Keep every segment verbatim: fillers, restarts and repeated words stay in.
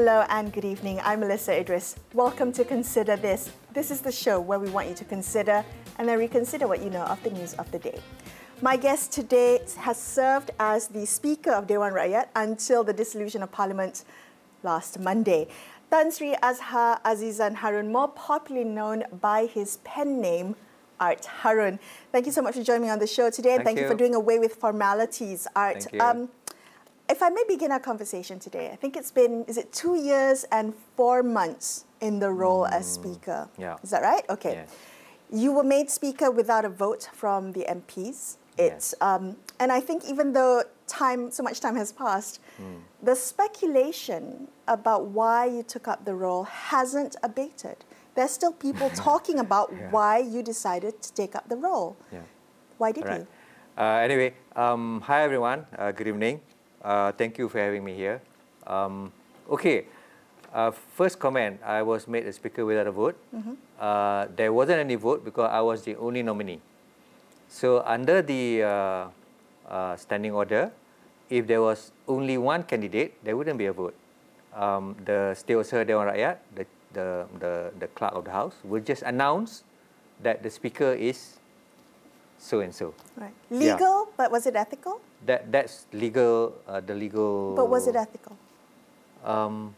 Hello and good evening. I'm Melissa Idris. Welcome to Consider This. This is the show where we want you to consider and then reconsider what you know of the news of the day. My guest today has served as the Speaker of Dewan Rakyat until the dissolution of Parliament last Monday. Tan Sri Azhar Azizan Harun, more popularly known by his pen name, Art Harun. Thank you so much for joining me on the show today, and thank, thank you. you for doing away with formalities, Art. Thank you. Um, if I may begin our conversation today, I think it's been, is it two years and four months in the role mm, as Speaker? Yeah. Is that right? Okay. Yes. You were made Speaker without a vote from the M Ps. It's, yes. um, and I think even though time, so much time has passed, mm. the speculation about why you took up the role hasn't abated. There's still people talking about yeah. why you decided to take up the role. Yeah. Why did right. you? Uh, anyway, um, hi everyone. Uh, good evening. Uh, thank you for having me here. Um, okay, uh, first comment, I was made a speaker without a vote. Mm-hmm. uh, there wasn't any vote because I was the only nominee. So under the uh, uh, standing order, if there was only one candidate, there wouldn't be a vote. Um, the Setiausaha Dewan Rakyat, the, the, the, the clerk of the House, will just announce that the speaker is so-and-so. Right. Legal, yeah. But was it ethical? That that's legal. Uh, the legal. But was it ethical? Um,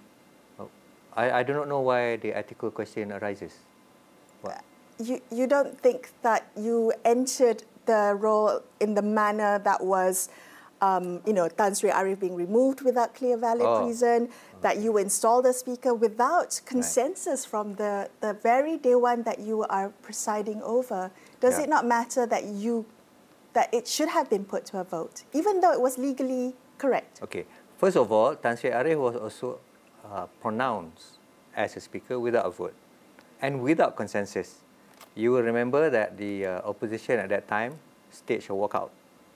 I I do not know why the ethical question arises. What? You you don't think that you entered the role in the manner that was, um, you know, Tan Sri Ariff being removed without clear valid oh. reason, that you installed a speaker without consensus right. from the the very Dewan that you are presiding over. Does yeah. it not matter that you? that it should have been put to a vote, even though it was legally correct? Okay. First of all, Tan Sri Ariff was also uh, pronounced as a speaker without a vote and without consensus. You will remember that the uh, opposition at that time staged a walkout.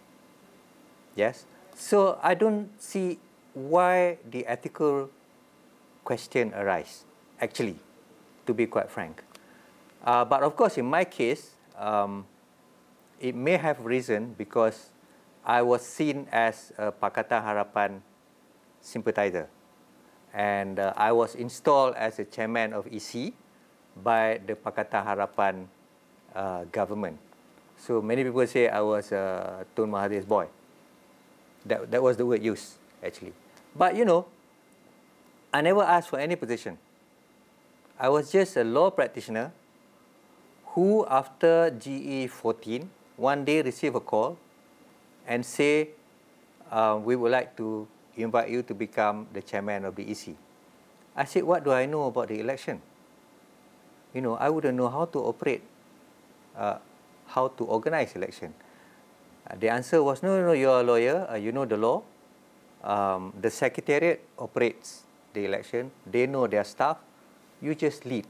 Yes? So I don't see why the ethical question arises, actually, to be quite frank. Uh, but of course, in my case, um, it may have risen because I was seen as a Pakatan Harapan sympathizer. And uh, I was installed as a chairman of E C by the Pakatan Harapan uh, government. So many people say I was uh, Tun Mahathir's boy. That, that was the word used, actually. But, you know, I never asked for any position. I was just a law practitioner who, after G E fourteen, one day receive a call and say, uh, we would like to invite you to become the chairman of the E C. I said, what do I know about the election? You know, I wouldn't know how to operate, uh, how to organize election. Uh, the answer was, no, no, no, you're a lawyer, uh, you know the law. Um, the secretariat operates the election. They know their staff. You just lead.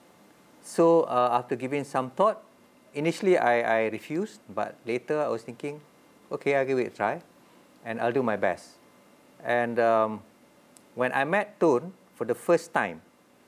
So uh, after giving some thought, initially, I, I refused, but later I was thinking, okay, I'll give it a try, and I'll do my best. And um, when I met Tun for the first time,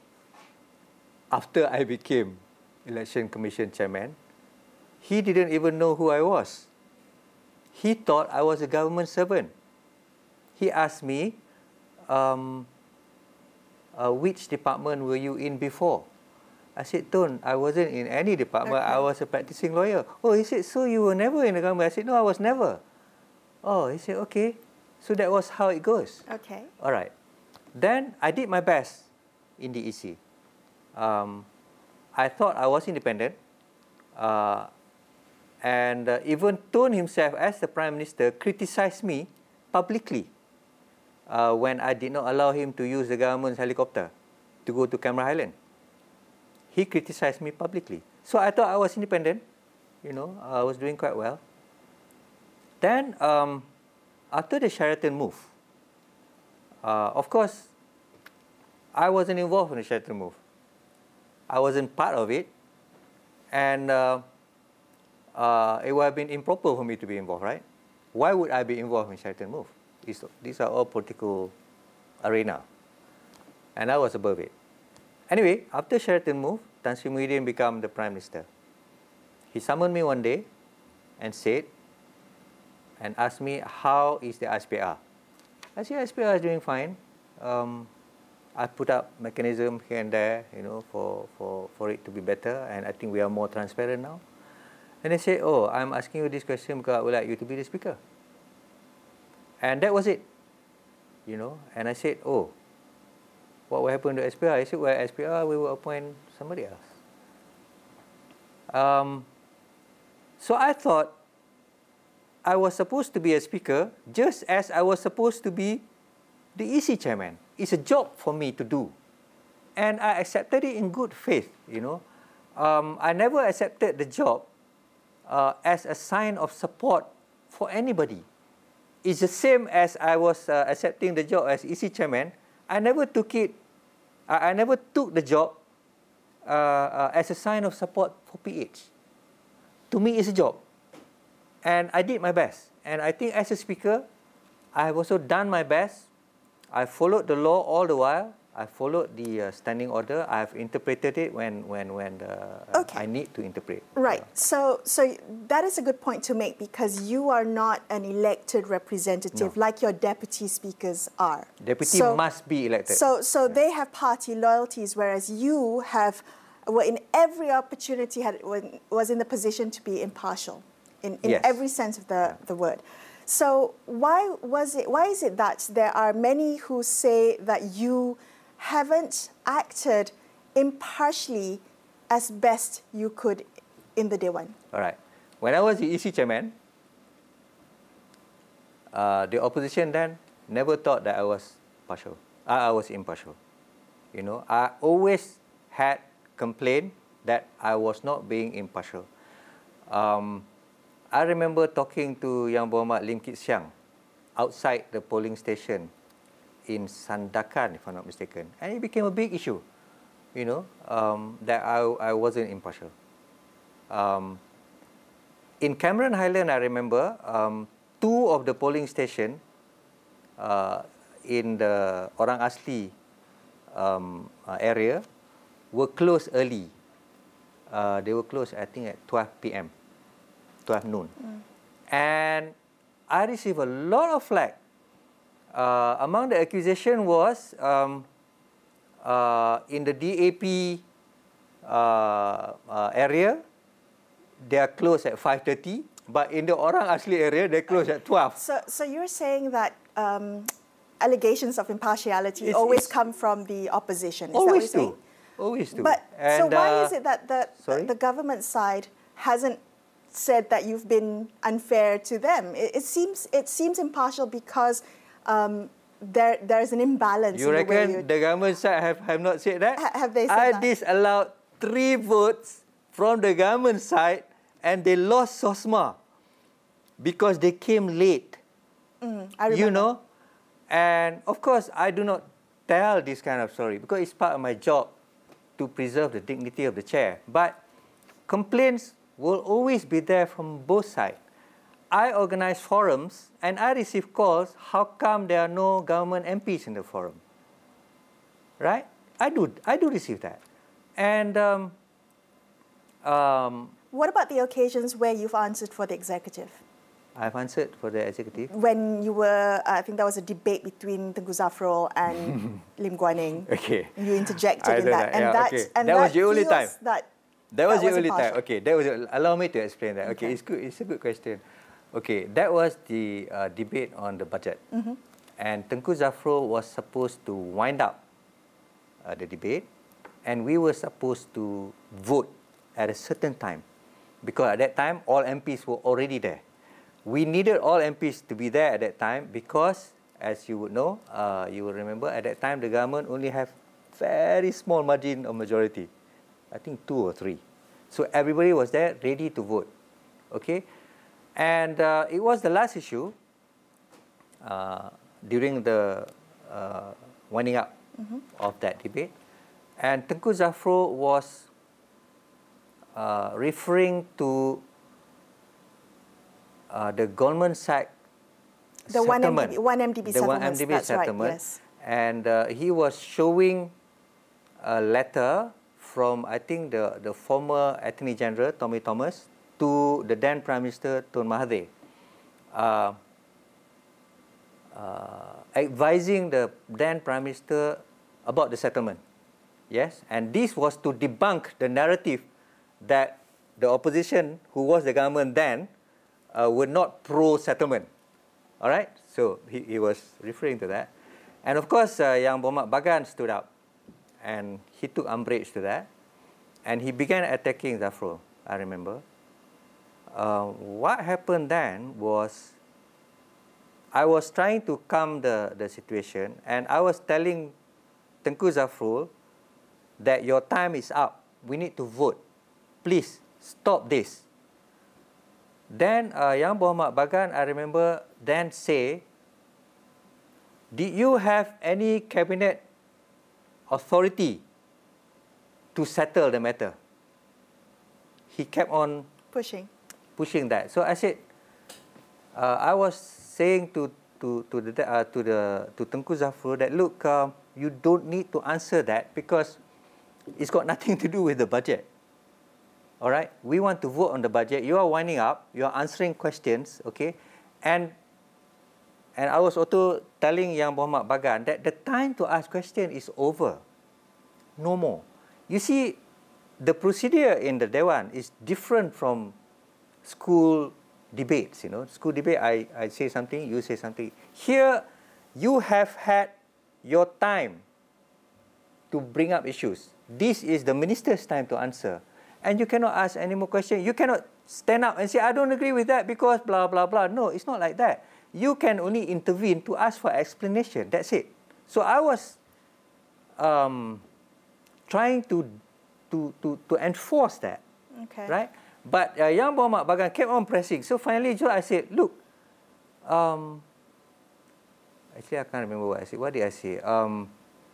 after I became Election Commission Chairman, he didn't even know who I was. He thought I was a government servant. He asked me, um, uh, which department were you in before? I said, Tun, I wasn't in any department. Okay. I was a practicing lawyer. Oh, he said, so you were never in the government? I said, no, I was never. Oh, he said, okay. So that was how it goes. Okay. All right. Then I did my best in the E C. Um, I thought I was independent. Uh, and uh, even Tun himself, as the Prime Minister, criticized me publicly uh, when I did not allow him to use the government's helicopter to go to Cameron Highland. He criticized me publicly. So I thought I was independent. You know, I was doing quite well. Then, um, after the Sheraton move, uh, of course, I wasn't involved in the Sheraton move. I wasn't part of it. And uh, uh, it would have been improper for me to be involved, right? Why would I be involved in Sheraton move? These, these are all political arena. And I was above it. Anyway, after Sheraton moved, Tan Sri Muhyiddin became the Prime Minister. He summoned me one day and said, and asked me, how is the S P R? I said, S P R is doing fine. Um, I put up mechanism here and there, you know, for, for, for it to be better, and I think we are more transparent now. And they say, oh, I'm asking you this question because I would like you to be the speaker. And that was it, you know. And I said, oh, what will happen to S P R? I said, well, S P R, we will appoint somebody else. Um, so I thought I was supposed to be a speaker just as I was supposed to be the E C chairman. It's a job for me to do. And I accepted it in good faith, you know. Um, I never accepted the job uh, as a sign of support for anybody. It's the same as I was uh, accepting the job as E C chairman. I never took it, I, I never took the job uh, uh, as a sign of support for P H. To me, it's a job. And I did my best. And I think as a speaker, I have also done my best. I followed the law all the while. I followed the uh, standing order. I have interpreted it when, when, when uh, okay. I need to interpret. Right. Yeah. So, so that is a good point to make because you are not an elected representative No. like your deputy speakers are. Deputy so, must be elected. So, so yeah. they have party loyalties, whereas you have, were in every opportunity, had, was in the position to be impartial in, in yes. every sense of the, yeah. the word. So why was it? Why is it that there are many who say that you haven't acted impartially as best you could in the Dewan? All right. When I was the E C chairman, uh, the opposition then never thought that I was partial. Uh, I was impartial. You know, I always had complained that I was not being impartial. Um, I remember talking to Yang Berhormat Lim Kit Siang outside the polling station in Sandakan, if I'm not mistaken. And it became a big issue, you know, um, that I, I wasn't impartial. Um, in Cameron Highland, I remember um, two of the polling stations uh, in the Orang Asli um, uh, area were closed early. Uh, they were closed, I think, at twelve p m twelve noon. Mm. And I received a lot of flack. Uh, among the accusation was um, uh, in the D A P uh, uh, area, they are closed at five thirty, but in the Orang Asli area, they close at twelve. So, so you're saying that um, allegations of impartiality it's, always it's come from the opposition? Is always that what you're do. saying? Always do. But and, so why uh, is it that the, sorry? the government side hasn't said that you've been unfair to them? It, it seems it seems impartial because um, there there's an imbalance. You in reckon the, way the government side have, have not said that? Ha, have they said I that? disallowed three votes from the government side and they lost SOSMA because they came late. Mm, I remember. You know? And of course, I do not tell this kind of story because it's part of my job to preserve the dignity of the chair. But complaints will always be there from both sides. I organize forums and I receive calls, how come there are no government M Ps in the forum? Right? I do, I do receive that. And um, um, what about the occasions where you've answered for the executive? I've answered for the executive. When you were, I think there was a debate between Tengku Zafrul and Lim Guan Eng. Okay. You interjected I in know that. that. And yeah, that, okay. and that, that was the only feels time. That, that was that the only impartial. time. Okay, that was. Allow me to explain that. Okay, okay. it's good. It's a good question. Okay, that was the uh, debate on the budget, mm-hmm. and Tengku Zafrul was supposed to wind up uh, the debate, and we were supposed to vote at a certain time, because at that time all M Ps were already there. We needed all M Ps to be there at that time because, as you would know, uh, you will remember, at that time the government only have very small margin of majority. I think two or three. So everybody was there ready to vote. Okay? And uh, it was the last issue uh, during the uh, winding up mm-hmm. of that debate. And Tengku Zafrul was uh, referring to Uh, the government side the settlement. one M D B the settlement. one M D B That's settlement. Right, yes. And uh, he was showing a letter from, I think, the, the former Attorney General, Tommy Thomas, to the then Prime Minister, Tun Mahathir, uh, uh, advising the then Prime Minister about the settlement. Yes, and this was to debunk the narrative that the opposition, who was the government then, uh, were not pro-settlement. All right, so he, he was referring to that. And of course, uh, Yang Mohamed Bagan stood up and he took umbrage to that. And he began attacking Zafrul, I remember. Uh, what happened then was, I was trying to calm the, the situation, and I was telling Tengku Zafrul that your time is up. We need to vote. Please, stop this. Then uh, Yang Mohamed Bagan, I remember, then say, did you have any cabinet authority to settle the matter? He kept on pushing pushing that. So I said, uh, I was saying to to to the uh, to the to Tengku Zafrul that, look, uh, you don't need to answer that because it's got nothing to do with the budget. All right, we want to vote on the budget. You are winding up. You are answering questions. Okay, and and I was also telling Yang Mohamed Bagan that the time to ask question is over. No more. You see, the procedure in the Dewan is different from school debates. You know, school debate, I, I say something, you say something. Here, you have had your time to bring up issues. This is the minister's time to answer. And you cannot ask any more questions. You cannot stand up and say, I don't agree with that because blah, blah, blah. No, it's not like that. You can only intervene to ask for explanation. That's it. So I was um, trying to, to, to, to enforce that. Okay. Right? But uh, Yang Mohamed Bagan kept on pressing. So finally, I said, look, um, actually, I can't remember what I said. What did I say? Um,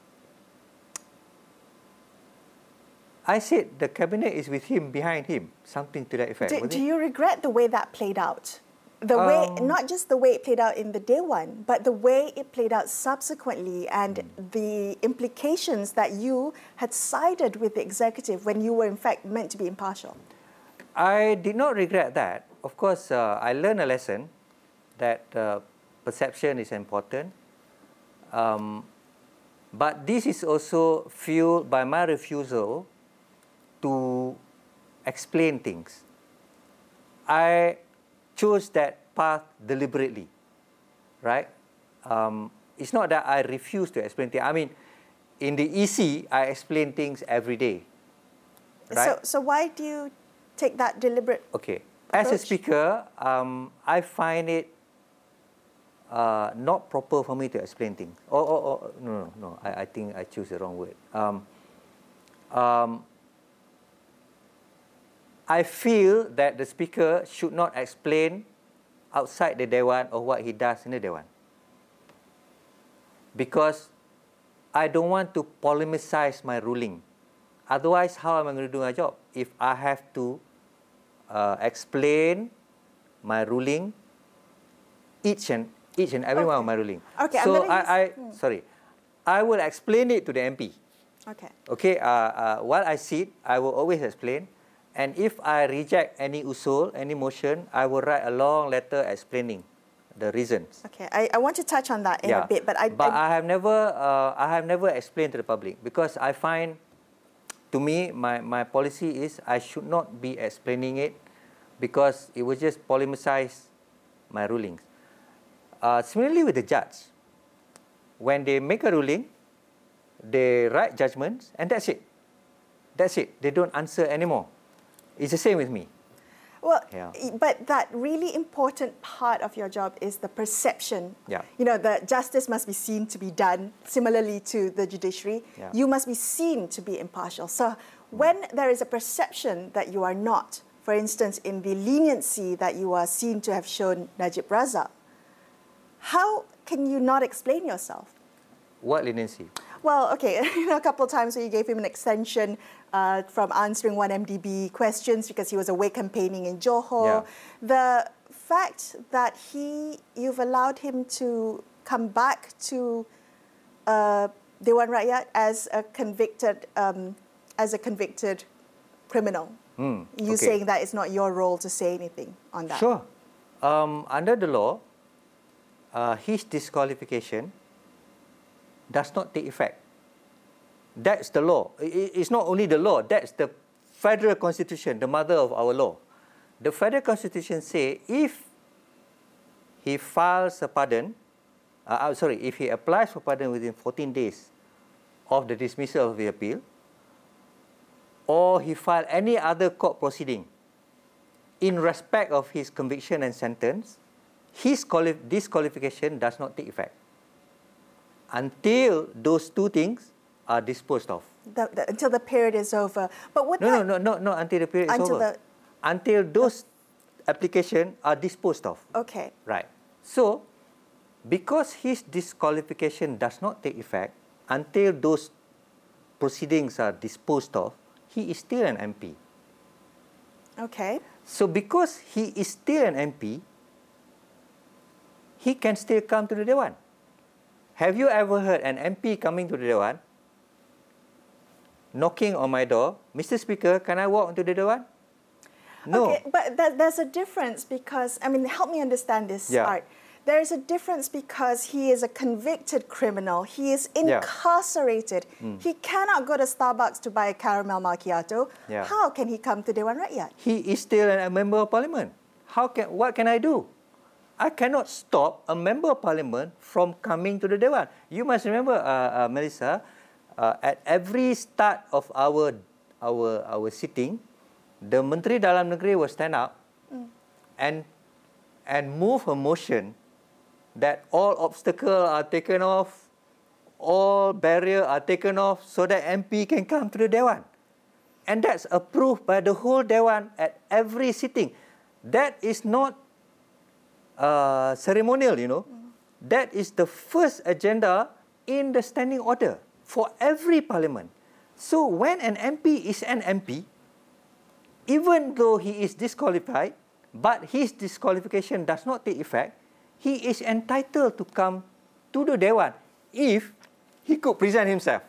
I said the cabinet is with him, behind him, something to that effect. Do, was do it? you regret the way that played out? The Um, way, not just the way it played out in the day one, but the way it played out subsequently and mm. the implications that you had sided with the executive when you were in fact meant to be impartial. I did not regret that. Of course, uh, I learned a lesson that uh, perception is important. Um, but this is also fueled by my refusal to explain things. I chose that path deliberately, right? Um, it's not that I refuse to explain things. I mean, in the E C, I explain things every day, right? So, so why do you take that deliberate Okay. As a approach? speaker, um, I find it uh, not proper for me to explain things. Oh, oh, oh no, no, no. I, I think I choose the wrong word. Um, um, I feel that the speaker should not explain outside the Dewan or what he does in the Dewan. Because I don't want to polemicize my ruling. Otherwise, how am I going to do my job? If I have to uh, explain my ruling, each and each and every Okay. one of my ruling. Okay, so I'm gonna I, use, I hmm. sorry, I will explain it to the M P. Okay. Okay, uh, uh, while I sit, I will always explain. And if I reject any usul, any motion, I will write a long letter explaining the reasons. Okay, I, I want to touch on that in yeah. a bit, but I... But I, I have never, uh, I have never explained to the public because I find, to me, my, my policy is I should not be explaining it because it will just polemicize my rulings. Uh, similarly with the judge, when they make a ruling, they write judgments, and that's it. That's it. They don't answer anymore. It's the same with me. Well, Yeah. but that really important part of your job is the perception. Yeah. You know, the justice must be seen to be done similarly to the judiciary. Yeah. You must be seen to be impartial. So when there is a perception that you are not, for instance, in the leniency that you are seen to have shown Najib Razak, how can you not explain yourself? What leniency? Well, okay, you know, a couple of times where you gave him an extension uh, from answering one M D B questions because he was away campaigning in Johor. Yeah. The fact that he, you've allowed him to come back to uh, Dewan Rakyat as a convicted, um, as a convicted criminal. Hmm, You okay. saying that it's not your role to say anything on that? Sure. Um, under the law, uh, his disqualification does not take effect That's the law. It's not only the law, that's the Federal Constitution, the mother of our law. The Federal Constitution say if he files a pardon, uh, sorry, if he applies for pardon within fourteen days of the dismissal of the appeal, or he filed any other court proceeding in respect of his conviction and sentence, his disqualification does not take effect until those two things are disposed of. The, the, until the period is over. But what? No, no, no, no, no. Until the period is until over. The, until those the, applications are disposed of. Okay. Right. So, because his disqualification does not take effect until those proceedings are disposed of, he is still an M P. Okay. So, because he is still an M P, he can still come to the Dewan. Have you ever heard an M P coming to the Dewan, knocking on my door, Mister Speaker, can I walk into the Dewan? No. Okay, but that, there's a difference because, I mean, help me understand this, yeah. Art. There is a difference because he is a convicted criminal. He is incarcerated. Yeah. Mm. He cannot go to Starbucks to buy a caramel macchiato. Yeah. How can he come to Dewan Rakyat? He is still a member of parliament. How can, what can I do? I cannot stop a member of parliament from coming to the Dewan. You must remember, uh, uh, Melissa, uh, at every start of our, our, our sitting, the Menteri Dalam Negeri will stand up mm. and, and move a motion that all obstacles are taken off, all barriers are taken off so that M P can come to the Dewan. And that's approved by the whole Dewan at every sitting. That is not uh, ceremonial, you know. Mm. That is the first agenda in the standing order for every parliament. So when an M P is an M P, even though he is disqualified, but his disqualification does not take effect, he is entitled to come to the Dewan if he could present himself.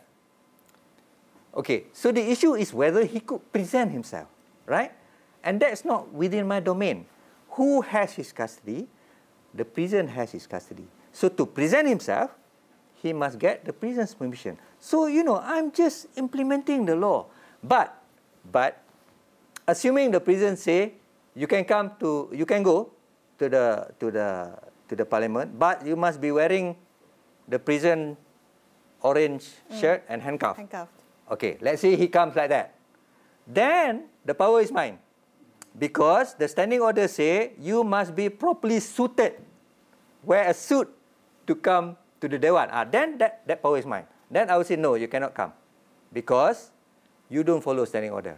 Okay, so the issue is whether he could present himself, right? And that's not within my domain. Who has his custody? The prison has his custody. So to present himself, he must get the prison's permission. So, you know, I'm just implementing the law. But, but, assuming the prison say, you can come to, you can go to the, to the, to the parliament, but you must be wearing the prison orange mm. shirt and handcuff. Handcuffed. Okay, let's say he comes like that. Then the power is mine. Because the standing order say you must be properly suited, wear a suit to come to the Dewan. Ah, then that, that power is mine. Then I will say, no, you cannot come. Because you don't follow standing order.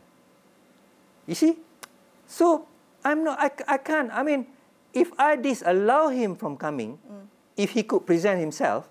You see? So, I'm not, I, I can't, I mean, if I disallow him from coming, mm. if he could present himself,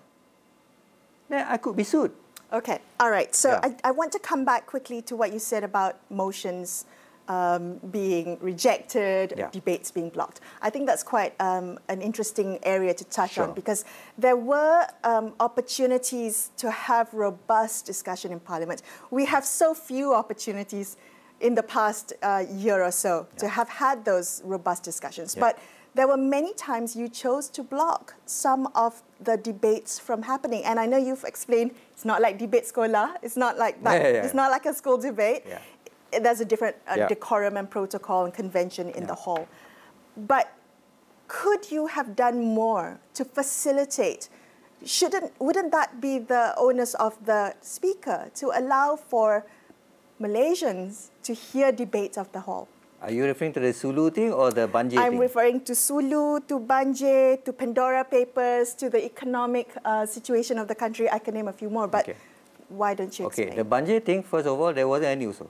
then I could be sued. Okay, all right. So yeah. I, I want to come back quickly to what you said about motions um, being rejected, yeah. debates being blocked. I think that's quite um, an interesting area to touch sure. on because there were um, opportunities to have robust discussion in Parliament. We have so few opportunities in the past uh, year or so yeah. to have had those robust discussions. Yeah. But there were many times you chose to block some of the debates from happening. And I know you've explained it's not like debate sekolah. It's not like that. Yeah, yeah, yeah. It's not like a school debate. Yeah. There's a different uh, yeah. decorum and protocol and convention in yeah. the hall. But could you have done more to facilitate? Shouldn't, wouldn't that be the onus of the speaker to allow for Malaysians to hear debates of the hall? Are you referring to the Sulu thing or the Banjir I'm thing? I'm referring to Sulu, to Banjir, to Pandora Papers, to the economic uh, situation of the country. I can name a few more, but okay. why don't you okay. explain? Okay, the Banjir thing, first of all, there wasn't any usul.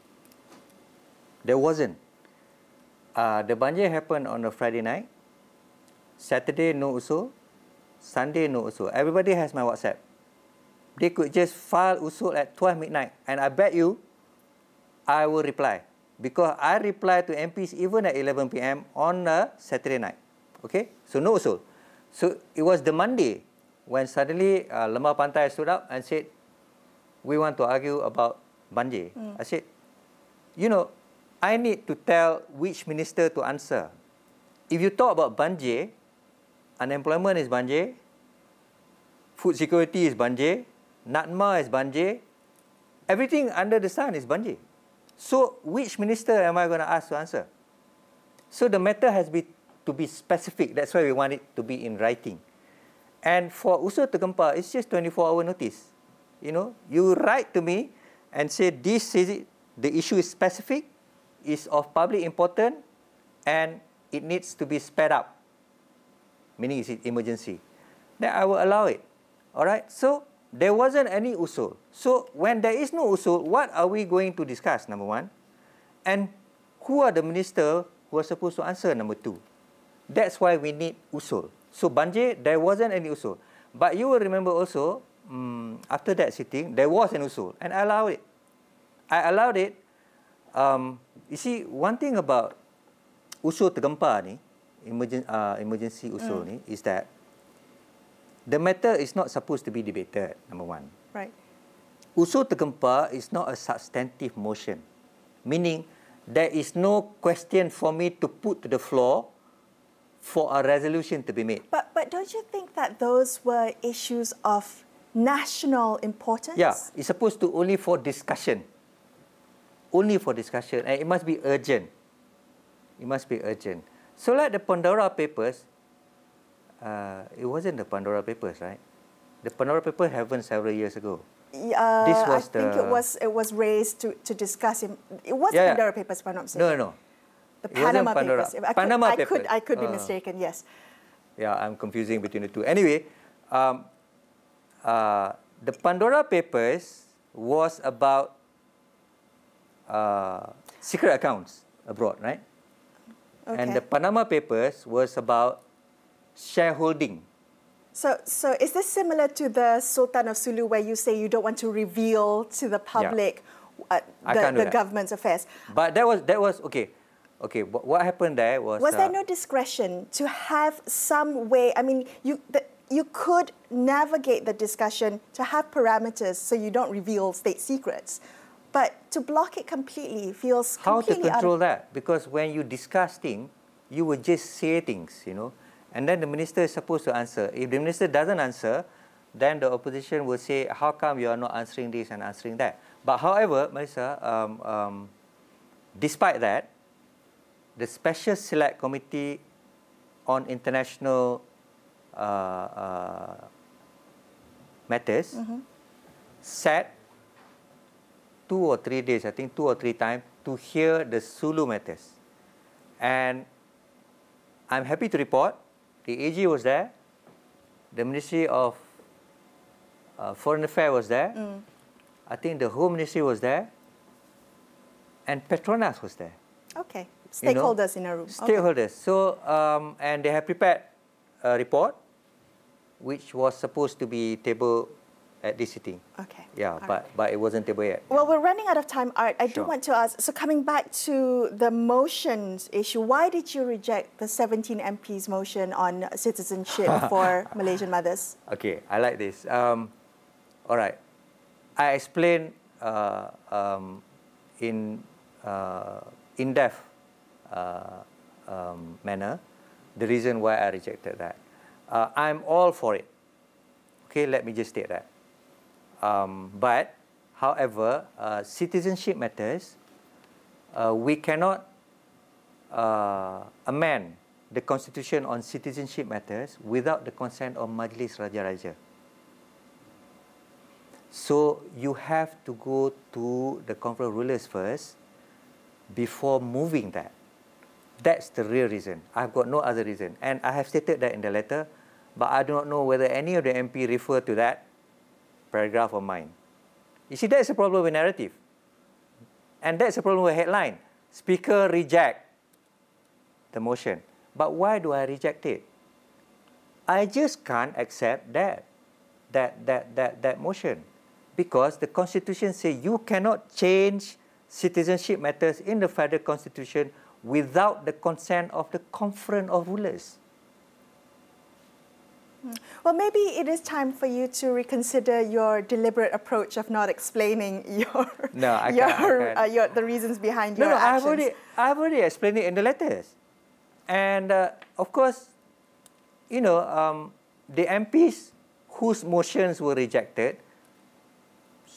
There wasn't. Uh, the Banjir happened on a Friday night. Saturday, no usul. Sunday, no usul. Everybody has my WhatsApp. They could just file usul at twelve midnight, and I bet you I will reply. Because I reply to M Ps even at eleven p m on a Saturday night. Okay? So, no usul. So, it was the Monday when suddenly uh, Lembah Pantai stood up and said, we want to argue about Banjir. Mm. I said, you know, I need to tell which minister to answer. If you talk about Banjir, unemployment is Banjir, food security is Banjir, NADMA is Banjir, everything under the sun is banjir. So which minister am I going to ask to answer? So the matter has be, to be specific. That's why we want it to be in writing. And for usul tergempar, it's just twenty-four hour notice. You know, you write to me and say this is it, the issue is specific, is of public importance, and it needs to be sped up. Meaning it's emergency. Then I will allow it. All right. So there wasn't any usul. So when there is no usul, what are we going to discuss? Number one, and who are the minister who are supposed to answer? Number two. That's why we need usul. So banjir, there wasn't any usul. But you will remember also, um, after that sitting, there was an usul, and I allowed it. I allowed it. Um, you see, one thing about usul tergempar ni, emergen, uh, emergency usul mm. ni, is that the matter is not supposed to be debated, number one. Right. Usul tergempar is not a substantive motion, meaning there is no question for me to put to the floor for a resolution to be made. But but don't you think that those were issues of national importance? Yeah, it's supposed to only for discussion. Only for discussion, and it must be urgent. It must be urgent. So like the Pandora Papers, uh, it wasn't the Pandora Papers, right? The Pandora Papers happened several years ago. Uh, this was I think the... it was it was raised to, to discuss it. It was yeah, Pandora yeah. Papers, if I'm not mistaken. No, no. The It wasn't Panama Pandora. Papers. I Panama could, I Papers. could, I could be Uh. mistaken. Yes. Yeah, I'm confusing between the two. Anyway, um, uh, the Pandora Papers was about uh, secret accounts abroad, right? Okay. And the Panama Papers was about shareholding. So, so is this similar to the Sultan of Sulu, where you say you don't want to reveal to the public Yeah. uh, I the, can't do the that. government's affairs? But that was that was okay. Okay, what, what happened there was. Was there uh, no discretion to have some way? I mean, you the, you could navigate the discussion to have parameters so you don't reveal state secrets, but to block it completely feels How to completely control out of, that? Because when you discuss things, you will just say things, you know, and then the minister is supposed to answer. If the minister doesn't answer, then the opposition will say, how come you are not answering this and answering that? But however, Melissa, um, um, despite that, the Special Select Committee on International uh, uh, Matters mm-hmm. sat two or three days, I think two or three times, to hear the Sulu matters. And I'm happy to report, the A G was there, the Ministry of uh, Foreign Affairs was there, mm. I think the Home Ministry was there, and Petronas was there. Okay, stakeholders you know, in a room. Stakeholders. Okay. So, um, and they have prepared a report, which was supposed to be tabled at this sitting. Okay. Yeah, All but, right. but it wasn't tabled yet. Well, we're running out of time, Art. I Sure. do want to ask, so coming back to the motions issue, why did you reject the seventeen M Ps motion on citizenship for Malaysian mothers? Okay, I like this. Um, all right. I explained uh, um, in uh, in-depth uh, um, manner the reason why I rejected that. Uh, I'm all for it. Okay, let me just state that. Um, but, however, uh, citizenship matters, uh, we cannot uh, amend the constitution on citizenship matters without the consent of Majlis Raja Raja. So you have to go to the conference of rulers first before moving that. That's the real reason. I've got no other reason. And I have stated that in the letter, but I do not know whether any of the M P refer to that paragraph of mine. You see, that's a problem with narrative. And that's a problem with headline. Speaker reject the motion. But why do I reject it? I just can't accept that, that, that, that, that motion. Because the Constitution says you cannot change citizenship matters in the federal Constitution without the consent of the Conference of Rulers. Well, maybe it is time for you to reconsider your deliberate approach of not explaining your, no, I your, can't, I can't. Uh, your the reasons behind no, your no, actions. I've already, I've already explained it in the letters. And, uh, of course, you know, um, the M Ps whose motions were rejected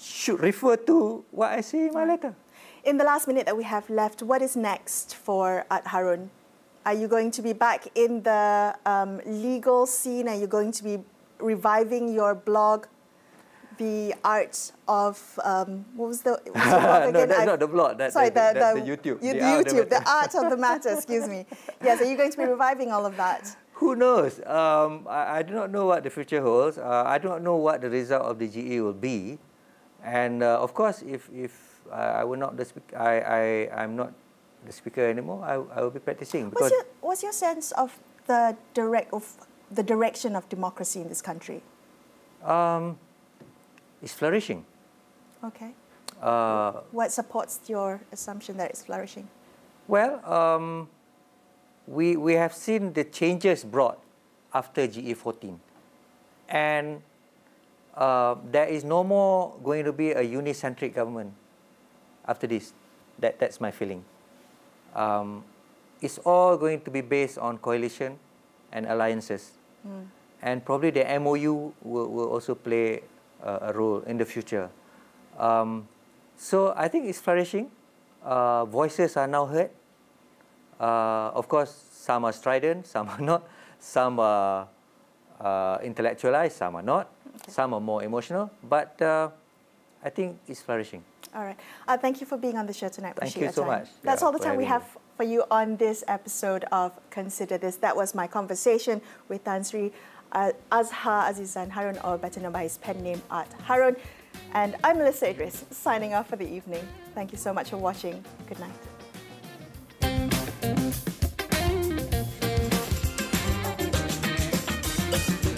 should refer to what I say in my letter. In the last minute that we have left, what is next for Art Harun? Are you going to be back in the um, legal scene? Are you going to be reviving your blog, The Art of, um, what was the, what was the blog no, again? that's I've, not the blog. That, sorry, that, the, that's the, the YouTube. You, the, the art YouTube, of the Art of the Matter, excuse me. Yes, are you going to be reviving all of that? Who knows? Um, I, I do not know what the future holds. Uh, I do not know what the result of the G E will be. And uh, of course, if, if I, I will not the speak, I, I, I'm not the speaker anymore, I, I will be practicing. What's Because your, what's your sense of the, direct, of the direction of democracy in this country? Um, it's flourishing. Okay. Uh, What supports your assumption that it's flourishing? well, um, we, we have seen the changes brought after G E fourteen. And uh, there is no more going to be a unicentric government after this. That, that's my feeling. Um, it's all going to be based on coalition and alliances. Mm. And probably the M O U will, will also play uh, a role in the future. Um, so I think it's flourishing. Uh, voices are now heard. Uh, of course, some are strident, some are not. Some are uh, intellectualized, some are not. Okay. Some are more emotional. But uh, I think it's flourishing. All right. Uh, thank you for being on the show tonight. Thank Appreciate you your so time. much. That's yeah, all the time we have me. for you on this episode of Consider This. That was my conversation with Tan Sri uh, Azhar Azizan Harun, or better known by his pen name, Art Harun. And I'm Melissa Idris, signing off for the evening. Thank you so much for watching. Good night.